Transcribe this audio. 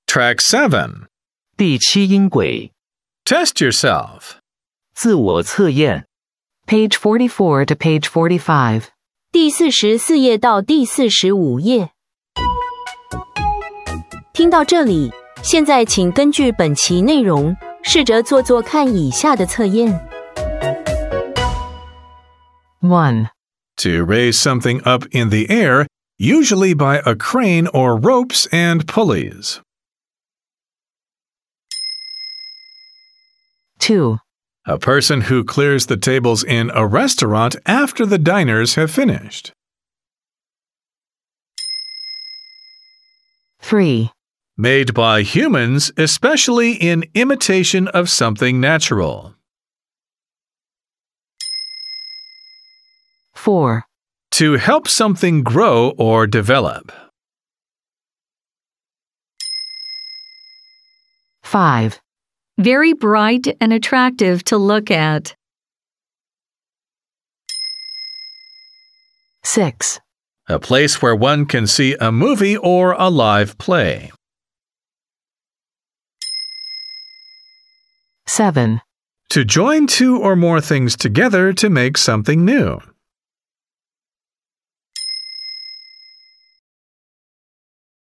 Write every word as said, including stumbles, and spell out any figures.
Track seven. 第七音轨 Test yourself. 自我测验 Page forty-four to page forty-five. 第四十四页到第四十五页。听到这里，现在请根据本期内容，试着做做看以下的测验。 one. To raise something up in the air, usually by a crane or ropes and pulleys. two. A person who clears the tables in a restaurant after the diners have finished. three. Made by humans, especially in imitation of something natural. four. To help something grow or develop. five. Very bright and attractive to look at. six. A place where one can see a movie or a live play. seven. To join two or more things together to make something new.